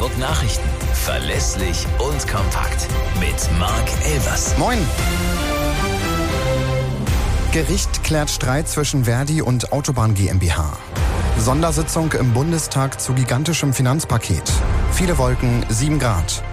Hamburg Nachrichten. Verlässlich und kompakt. Mit Marc Elvers. Moin! Gericht klärt Streit zwischen Verdi und Autobahn GmbH. Sondersitzung im Bundestag zu gigantischem Finanzpaket. Viele Wolken, 7 Grad.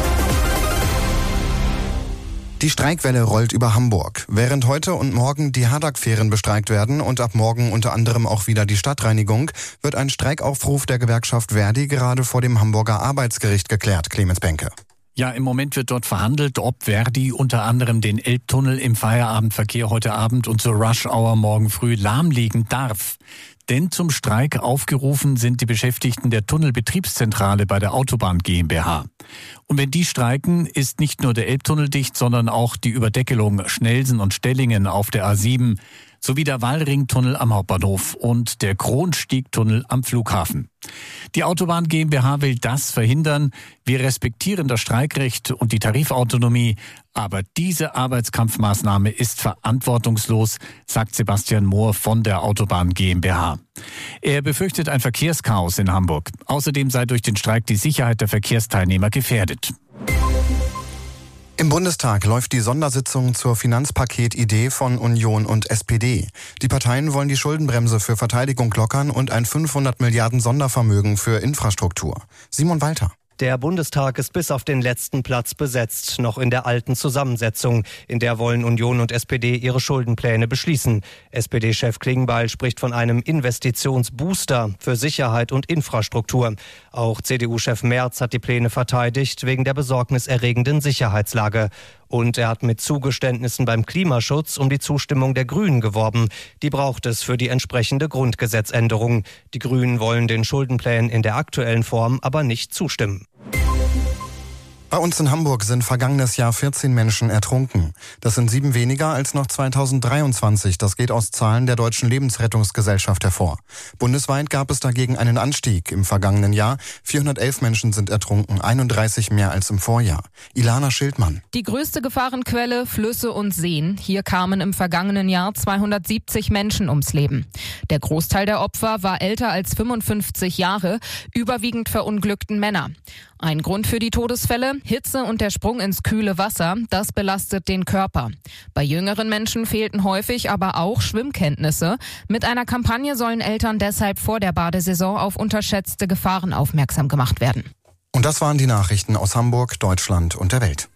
Die Streikwelle rollt über Hamburg. Während heute und morgen die Hadak-Fähren bestreikt werden und ab morgen unter anderem auch wieder die Stadtreinigung, wird ein Streikaufruf der Gewerkschaft Verdi gerade vor dem Hamburger Arbeitsgericht geklärt, Clemens Benke. Ja, im Moment wird dort verhandelt, ob Verdi unter anderem den Elbtunnel im Feierabendverkehr heute Abend und zur Rush-Hour morgen früh lahmlegen darf. Denn zum Streik aufgerufen sind die Beschäftigten der Tunnelbetriebszentrale bei der Autobahn GmbH. Und wenn die streiken, ist nicht nur der Elbtunnel dicht, sondern auch die Überdeckelung Schnelsen und Stellingen auf der A7 sowie der Wallringtunnel am Hauptbahnhof und der Kronstiegtunnel am Flughafen. Die Autobahn GmbH will das verhindern. Wir respektieren das Streikrecht und die Tarifautonomie, aber diese Arbeitskampfmaßnahme ist verantwortungslos, sagt Sebastian Mohr von der Autobahn GmbH. Er befürchtet ein Verkehrschaos in Hamburg. Außerdem sei durch den Streik die Sicherheit der Verkehrsteilnehmer gefährdet. Im Bundestag läuft die Sondersitzung zur Finanzpaketidee von Union und SPD. Die Parteien wollen die Schuldenbremse für Verteidigung lockern und ein 500 Milliarden Sondervermögen für Infrastruktur. Simon Walter. Der Bundestag ist bis auf den letzten Platz besetzt, noch in der alten Zusammensetzung. In der wollen Union und SPD ihre Schuldenpläne beschließen. SPD-Chef Klingbeil spricht von einem Investitionsbooster für Sicherheit und Infrastruktur. Auch CDU-Chef Merz hat die Pläne verteidigt wegen der besorgniserregenden Sicherheitslage. Und er hat mit Zugeständnissen beim Klimaschutz um die Zustimmung der Grünen geworben. Die braucht es für die entsprechende Grundgesetzänderung. Die Grünen wollen den Schuldenplänen in der aktuellen Form aber nicht zustimmen. Bei uns in Hamburg sind vergangenes Jahr 14 Menschen ertrunken. Das sind 7 weniger als noch 2023. Das geht aus Zahlen der Deutschen Lebensrettungsgesellschaft hervor. Bundesweit gab es dagegen einen Anstieg. Im vergangenen Jahr 411 Menschen sind ertrunken, 31 mehr als im Vorjahr. Ilana Schildmann. Die größte Gefahrenquelle Flüsse und Seen. Hier kamen im vergangenen Jahr 270 Menschen ums Leben. Der Großteil der Opfer war älter als 55 Jahre, überwiegend verunglückten Männer. Ein Grund für die Todesfälle? Hitze und der Sprung ins kühle Wasser, das belastet den Körper. Bei jüngeren Menschen fehlten häufig aber auch Schwimmkenntnisse. Mit einer Kampagne sollen Eltern deshalb vor der Badesaison auf unterschätzte Gefahren aufmerksam gemacht werden. Und das waren die Nachrichten aus Hamburg, Deutschland und der Welt.